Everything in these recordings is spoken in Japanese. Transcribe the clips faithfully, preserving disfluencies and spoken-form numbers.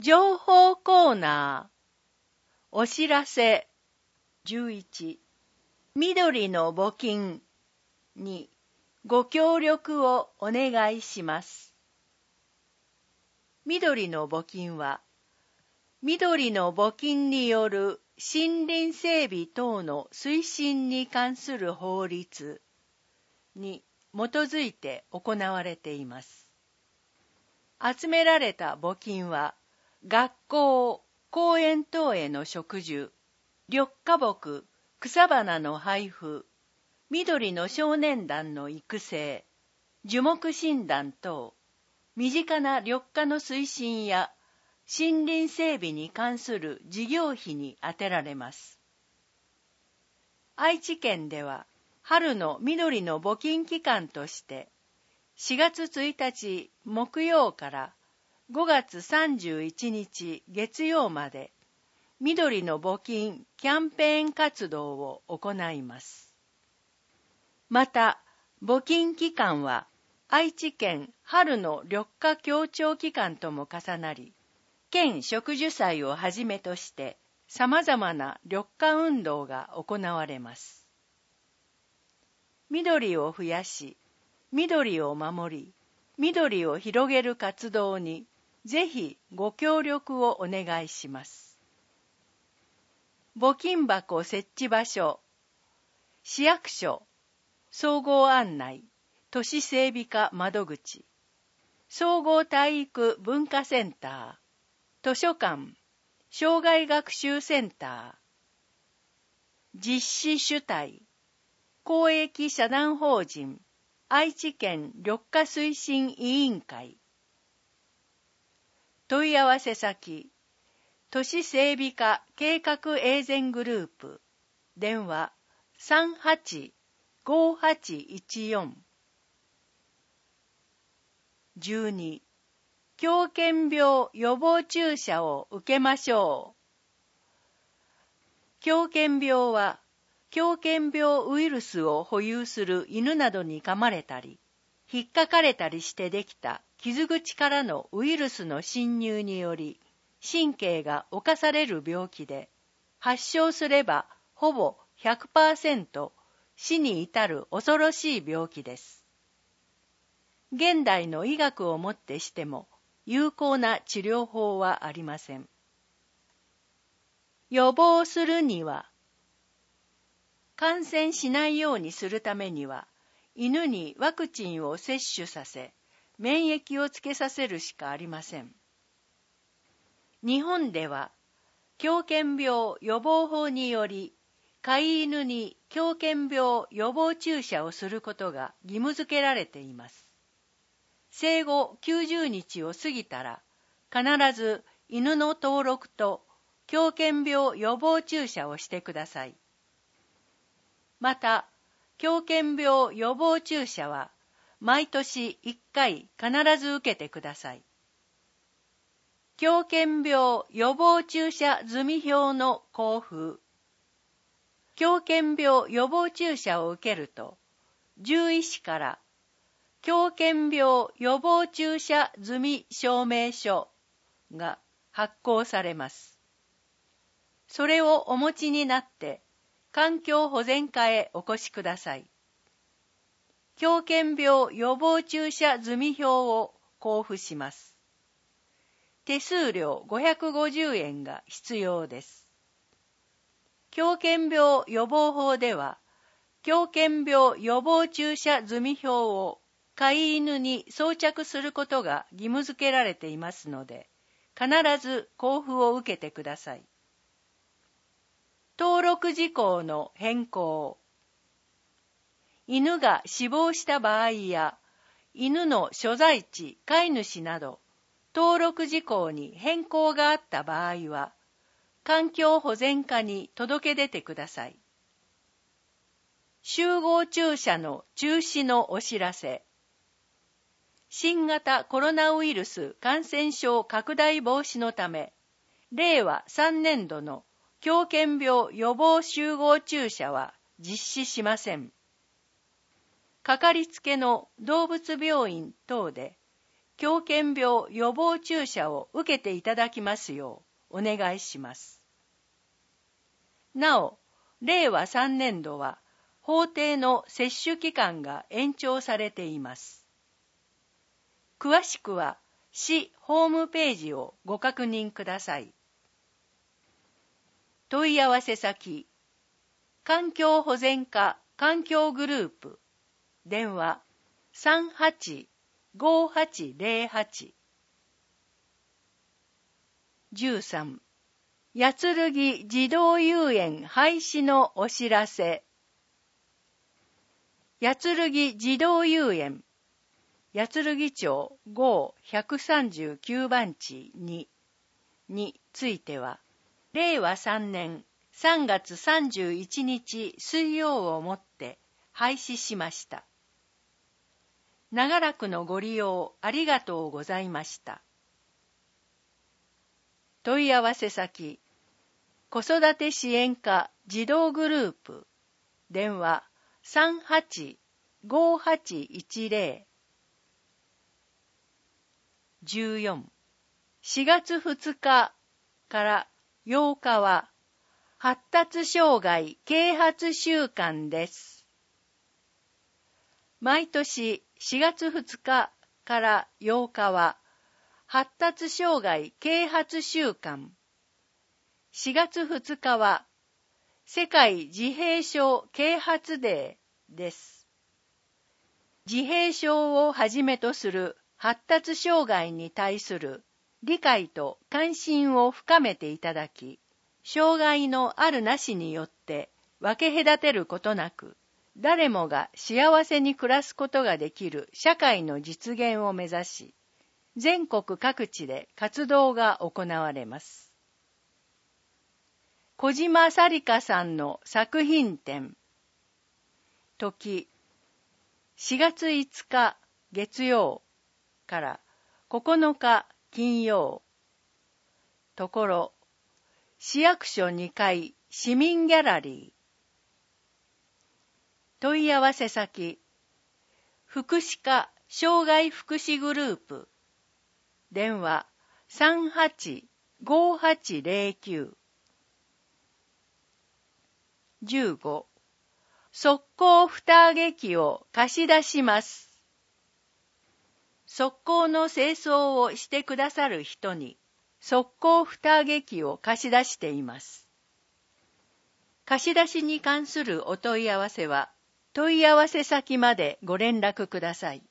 情報コーナー、お知らせ。じゅういち、緑の募金にご協力をお願いします。緑の募金は、緑の募金による森林整備等の推進に関する法律に基づいて行われています。集められた募金は、学校、公園等への植樹、緑化木、草花の配布、緑の少年団の育成、樹木診断等、身近な緑化の推進や森林整備に関する事業費に充てられます。愛知県では、春の緑の募金期間として、しがつついたち木曜からごがつさんじゅういちにち月曜まで、緑の募金キャンペーン活動を行います。また、募金期間は愛知県春の緑化協調期間とも重なり、県植樹祭をはじめとして様々な緑化運動が行われます。緑を増やし、緑を守り、緑を広げる活動にぜひご協力をお願いします。募金箱設置場所、市役所、総合案内、都市整備課窓口、総合体育文化センター、図書館、障害学習センター、実施主体、公益社団法人、愛知県緑化推進委員会。問い合わせ先、都市整備課計画エーゼングループ、電話 さんはちごはちいちよん。じゅうに、狂犬病予防注射を受けましょう。狂犬病は、狂犬病ウイルスを保有する犬などに噛まれたり、引っかかれたりしてできた傷口からのウイルスの侵入により、神経が侵される病気で、発症すればほぼ ひゃくパーセント 死に至る恐ろしい病気です。現代の医学をもってしても、有効な治療法はありません。予防するには、感染しないようにするためには、犬にワクチンを接種させ、免疫をつけさせるしかありません。日本では、狂犬病予防法により、飼い犬に狂犬病予防注射をすることが義務付けられています。生後きゅうじゅうにちを過ぎたら、必ず犬の登録と狂犬病予防注射をしてください。また、狂犬病予防注射は、毎年いっかい必ず受けてください。狂犬病予防注射済票の交付。狂犬病予防注射を受けると、獣医師から狂犬病予防注射済証明書が発行されます。それをお持ちになって、環境保全課へお越しください。狂犬病予防注射済票を交付します。手数料ごひゃくごじゅうえんが必要です。狂犬病予防法では、狂犬病予防注射済票を飼い犬に装着することが義務付けられていますので、必ず交付を受けてください。登録事項の変更。犬が死亡した場合や、犬の所在地、飼い主など、登録事項に変更があった場合は、環境保全課に届け出てください。集合注射の中止のお知らせ。新型コロナウイルス感染症拡大防止のため、れいわさんねんどの狂犬病予防集合注射は実施しません。かかりつけの動物病院等で狂犬病予防注射を受けていただきますようお願いします。なお、れいわさんねんどは法定の接種期間が延長されています。詳しくは市ホームページをご確認ください。問い合わせ先、環境保全課環境グループ、電話 さんはちごはちぜろはち。じゅうさん、八剣児童遊園廃止のお知らせ。八剣児童遊園、八剣町ごひゃくさんじゅうきゅうばんちにについては、れいわさんねんさんがつさんじゅういちにち水曜をもって廃止しました。長らくのご利用ありがとうございました。問い合わせ先、子育て支援課児童グループ、電話 さんはちごはちいちぜろ。じゅうよん、しがつふつかからようかは発達障害啓発週間です。毎年しがつふつかからようかは発達障害啓発週間。しがつふつかは世界自閉症啓発デーです。自閉症をはじめとする発達障害に対する理解と関心を深めていただき、障害のあるなしによって分け隔てることなく、誰もが幸せに暮らすことができる社会の実現を目指し、全国各地で活動が行われます。小島さりかさんの作品展。時、しがついつか月曜からここのか金曜。ところ、市役所にかい市民ギャラリー。問い合わせ先、福祉課障害福祉グループ、電話 さんはちごはちぜろきゅう。じゅうご、速攻蓋上げ機を貸し出します。速攻の清掃をしてくださる人に、速攻蓋上げ機を貸し出しています。貸し出しに関するお問い合わせは、問い合わせ先までご連絡ください。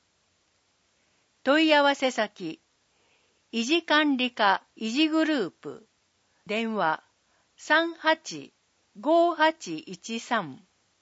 問い合わせ先、維持管理課維持グループ、電話 さんはちごはちいちさん。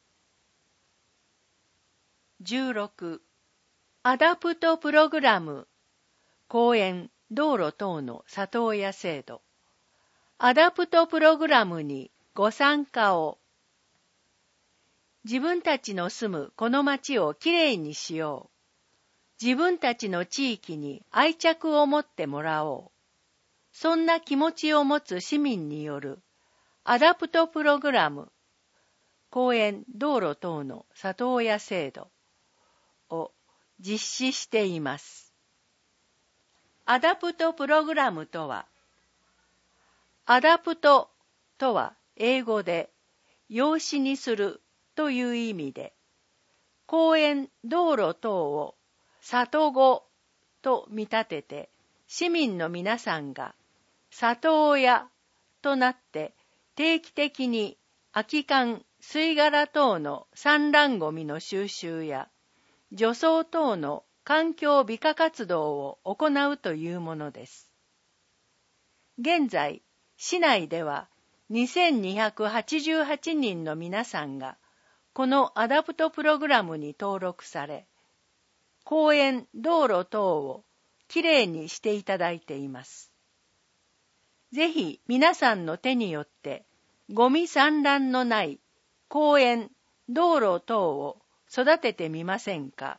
じゅうろく、アダプトプログラム、公園、道路等の里親制度。アダプトプログラムにご参加を。自分たちの住むこの町をきれいにしよう。自分たちの地域に愛着を持ってもらおう。そんな気持ちを持つ市民によるアダプトプログラム、公園、道路等の里親制度を実施しています。アダプトプログラムとは、アダプトとは英語で養子にするという意味で、公園、道路等を里子と見立てて、市民の皆さんが里親となって定期的に空き缶、吸い殻等の産卵ゴミの収集や除草等の環境美化活動を行うというものです。現在、市内ではにせんにひゃくはちじゅうはちにんの皆さんがこのアダプトプログラムに登録され、公園、道路等をきれいにしていただいています。ぜひ皆さんの手によってゴミ散乱のない公園、道路等を育ててみませんか。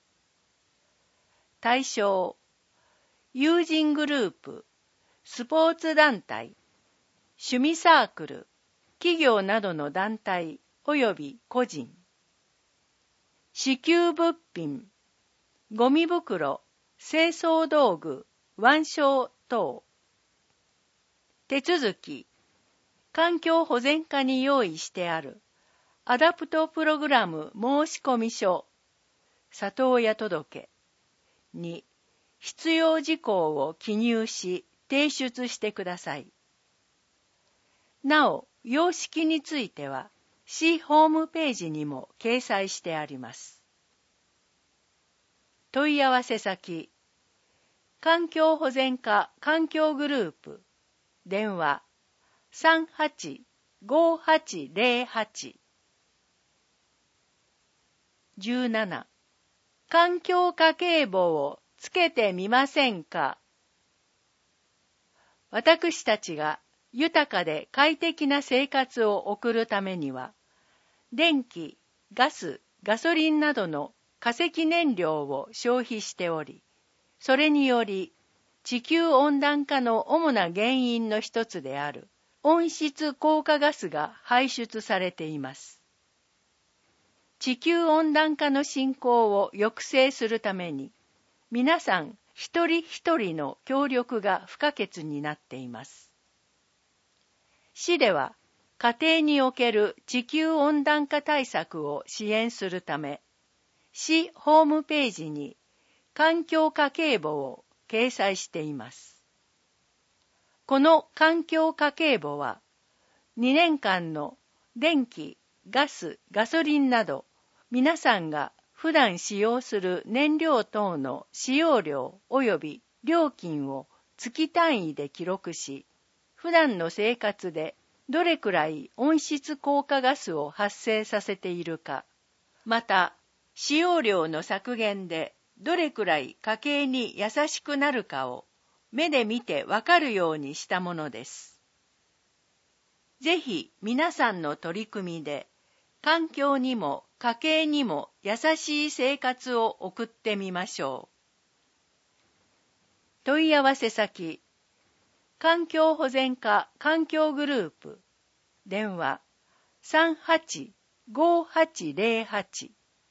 対象、友人グループ、スポーツ団体、趣味サークル、企業などの団体及び個人。支給物品、ゴミ袋、 清掃道具、腕章等。手続き、環境保全課に用意してあるアダプトプログラム申込書、里親届に必要事項を記入し提出してください。なお、様式については市ホームページにも掲載してあります。問い合わせ先、環境保全課環境グループ、電話 さんはちごはちゼロはち。じゅうなな. 環境家計簿をつけてみませんか。私たちが豊かで快適な生活を送るためには、電気、ガス、ガソリンなどの化石燃料を消費しており、それにより地球温暖化の主な原因の一つである温室効果ガスが排出されています。地球温暖化の進行を抑制するために、皆さん一人一人の協力が不可欠になっています。市では、家庭における地球温暖化対策を支援するため、市ホームページに環境家計簿を掲載しています。この環境家計簿は、にねんかんの電気、ガス、ガソリンなど、皆さんが普段使用する燃料等の使用量及び料金を月単位で記録し、普段の生活でどれくらい温室効果ガスを発生させているか、また使用量の削減でどれくらい家計に優しくなるかを目で見てわかるようにしたものです。ぜひ皆さんの取り組みで環境にも家計にも優しい生活を送ってみましょう。問い合わせ先、環境保全課環境グループ、電話 さんはちごはちゼロはち。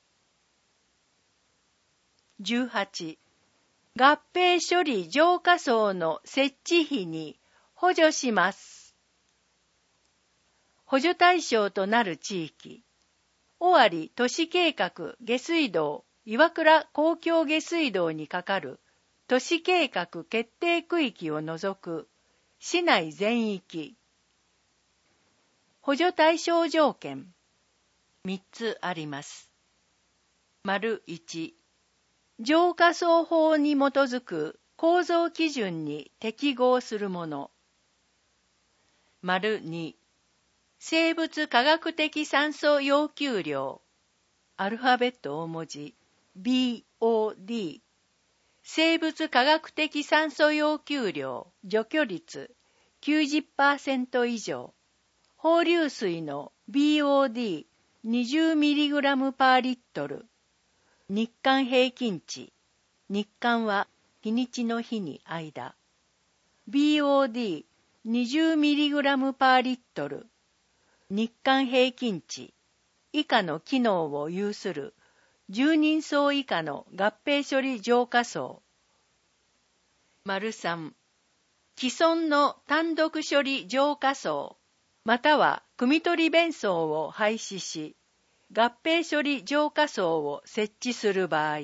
じゅうはち. 合併処理浄化槽の設置費に補助します。補助対象となる地域、尾張都市計画下水道岩倉公共下水道にかかる都市計画決定区域を除く市内全域。補助対象条件みっつあります。丸いち、浄化槽法に基づく構造基準に適合するもの。丸に、生物化学的酸素要求量、アルファベット大文字 ビーオーディー、生物化学的酸素要求量除去率 きゅうじゅっパーセント 以上、放流水の ビーオーディーにじゅうミリグラム パーリットル、日間平均値、日間は日にちの日に間、ビーオーディーにじゅうミリグラム パーリットル、日間平均値以下の機能を有するじゅうにんそう以下の合併処理浄化槽。丸さん、既存の単独処理浄化槽、または汲み取り弁槽を廃止し、合併処理浄化槽を設置する場合。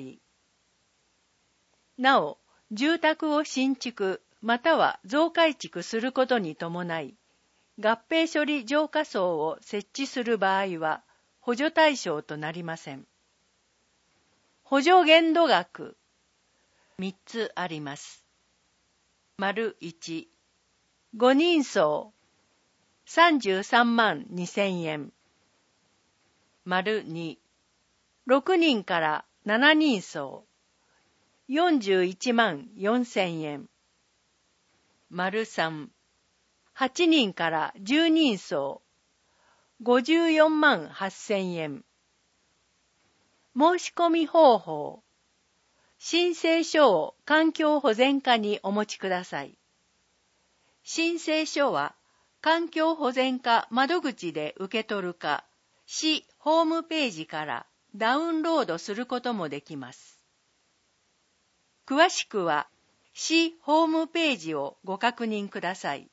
なお、住宅を新築または増改築することに伴い、合併処理浄化槽を設置する場合は補助対象となりません。補助限度額みっつあります。丸いち、ごにんそうさんじゅうさんまんにせんえん。丸に、ろくにんからしちにんそうよんじゅういちまんよんせんえん。丸さん、はちにんからじゅうにんそうごじゅうよんまんはっせんえん。申し込み方法。申請書を環境保全課にお持ちください。申請書は環境保全課窓口で受け取るか、市ホームページからダウンロードすることもできます。 詳しくは市ホームページをご確認ください。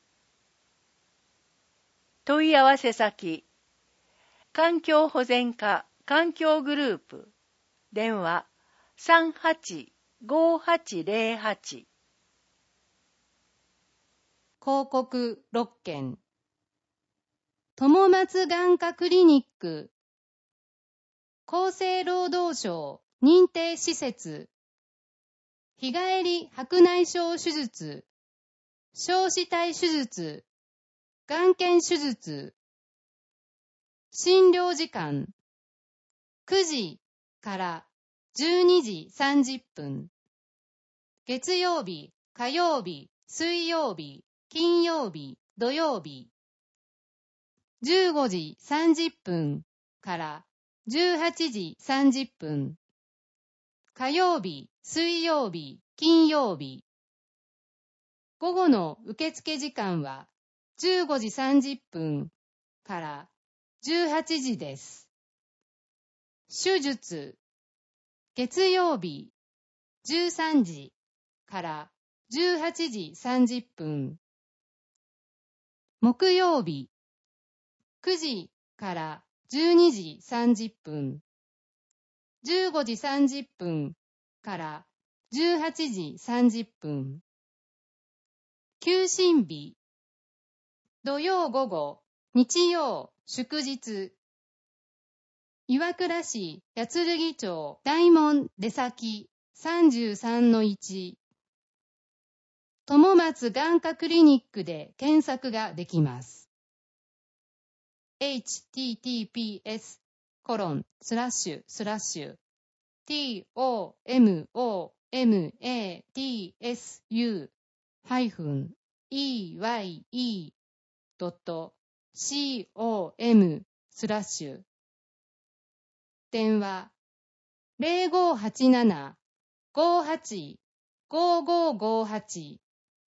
問い合わせ先、環境保全課環境グループ、電話 さんはちごはちゼロはち。 広告ろっけん。友松眼科クリニック、厚生労働省認定施設、日帰り白内障手術、小子体手術、眼瞼手術、診療時間くじからじゅうにじさんじゅっぷん、月曜日、火曜日、水曜日、金曜日、土曜日、じゅうごじさんじゅっぷんからじゅうはちじさんじゅっぷん、火曜日、水曜日、金曜日。午後の受付時間はじゅうごじさんじゅっぷんからじゅうはちじです。手術、月曜日じゅうさんじからじゅうはちじさんじゅっぷん、木曜日くじからじゅうにじさんじゅっぷん、じゅうごじさんじゅっぷんからじゅうはちじさんじゅっぷん、休診日、土曜午後、日曜、祝日、岩倉市八剣町大門出先 さんじゅうさんのいち、友松眼科クリニックで検索ができます。エイチティーティーピーエス コロンスラッシュスラッシュ トモマツ ハイフン イーワイイー ドット コム スラッシュ、電話 ゼロごはちなな ごはち ごごごはち。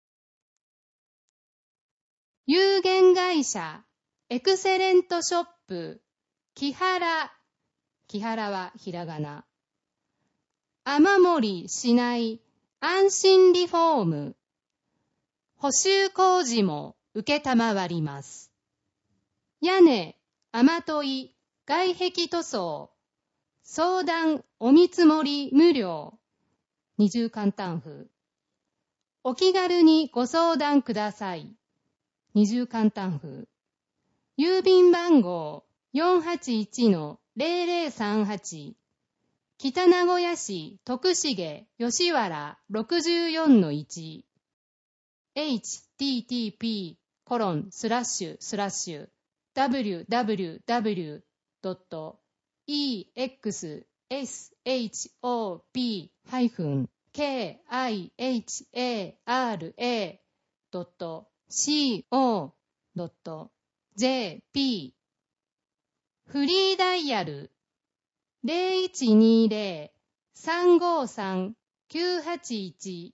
有限会社エクセレントショップ木原、木原はひらがな、雨漏りしない安心リフォーム、補修工事も受けたまわります。屋根、雨どい、外壁塗装、相談お見積もり無料、二重簡単風。お気軽にご相談ください。二重簡単風。郵便番号 よんはちいちのゼロゼロさんはち、北名古屋市徳重吉原 ろくじゅうよんのいち、エイチティーティーピー コロンスラッシュスラッシュ ダブリューダブリューダブリュー ドット イーエックスエスエイチオーピー ハイフン ケーアイエイチエーアールエー ドット コー ドット ジェーピー。 フリーダイヤル ゼロいちにゼロ さんごさん きゅうはちいち。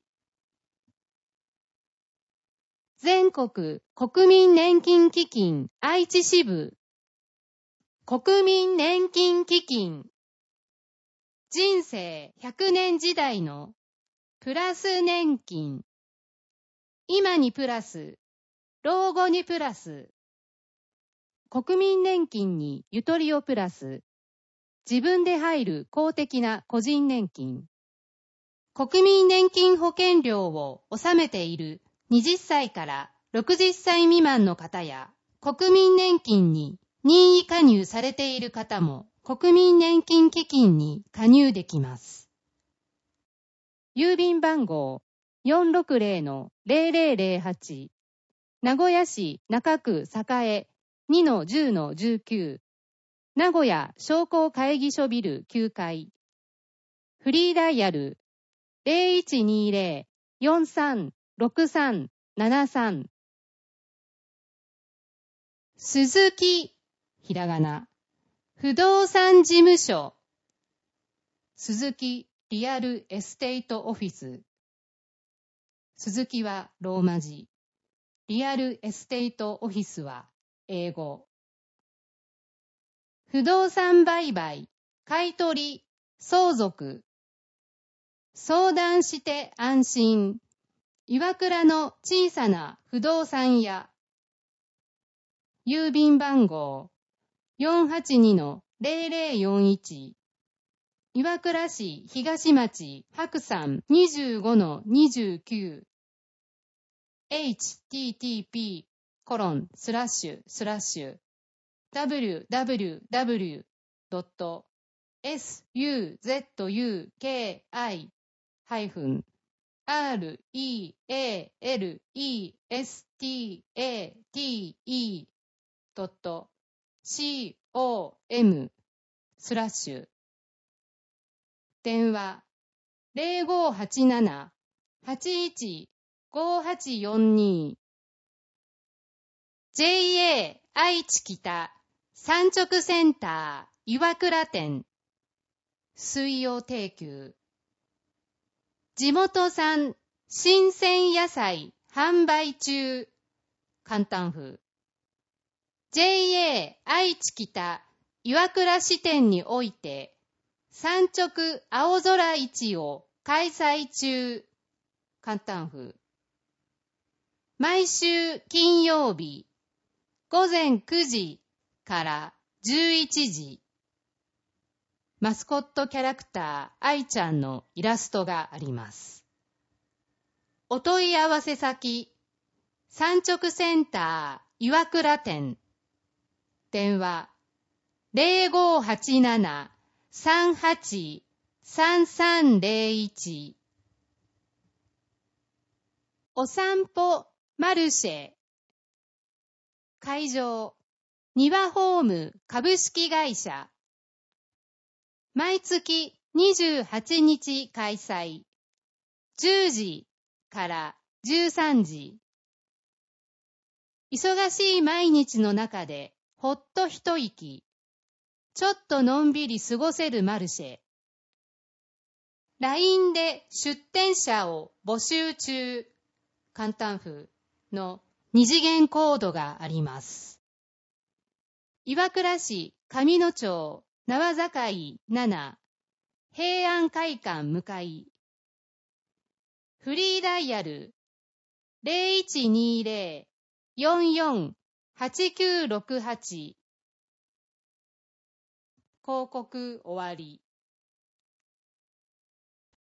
全国国民年金基金愛知支部、国民年金基金、人生ひゃくねん時代のプラス年金、今にプラス、老後にプラス、国民年金にゆとりをプラス、自分で入る公的な個人年金、国民年金保険料を納めているはたちからろくじゅっさい未満の方や、国民年金に任意加入されている方も国民年金基金に加入できます。郵便番号 よんろくゼロのゼロゼロゼロはち、名古屋市中区栄 にのじゅうのじゅうきゅう、名古屋商工会議所ビルきゅうかい、フリーダイヤル ゼロいちにゼロ よんさん ろくさん ななさん。鈴木、ひらがな、不動産事務所、鈴木リアルエステートオフィス。鈴木はローマ字、リアルエステートオフィスは英語。不動産売買、買取、相続。 相談して安心。岩倉の小さな不動産屋。郵便番号 よんはちにのゼロゼロよんいち。岩倉市東町白山 にじゅうごのにじゅうきゅう。エイチティーティーピーコロンスラッシュスラッシュダブリューダブリューダブリュードットエスユーゼットユーケーアイハイフンアールイーエーエルイーエスティーエーティーイードットシーオーエムスラッシュ電話 ゼロごはちなな はちいち ごはちよんに ジェイエー 愛知北産直センター岩倉店水曜定休地元産新鮮野菜販売中簡単風 ジェイエー 愛知北岩倉支店において産直青空市を開催中簡単風毎週金曜日午前くじからじゅういちじマスコットキャラクター愛ちゃんのイラストがあります。お問い合わせ先産直センター岩倉店電話 ゼロごはちなな さんはち さんさんゼロいち お散歩マルシェ会場庭ホーム株式会社毎月にじゅうはちにち開催じゅうじからじゅうさんじ忙しい毎日の中でほっと一息ちょっとのんびり過ごせるマルシェ ライン で出店者を募集中簡単風の二次元コードがあります。岩倉市上野町縄境なな平安会館向かいフリーダイヤル ゼロいちにゼロ よんよん はちきゅうろくはち 広告終わり。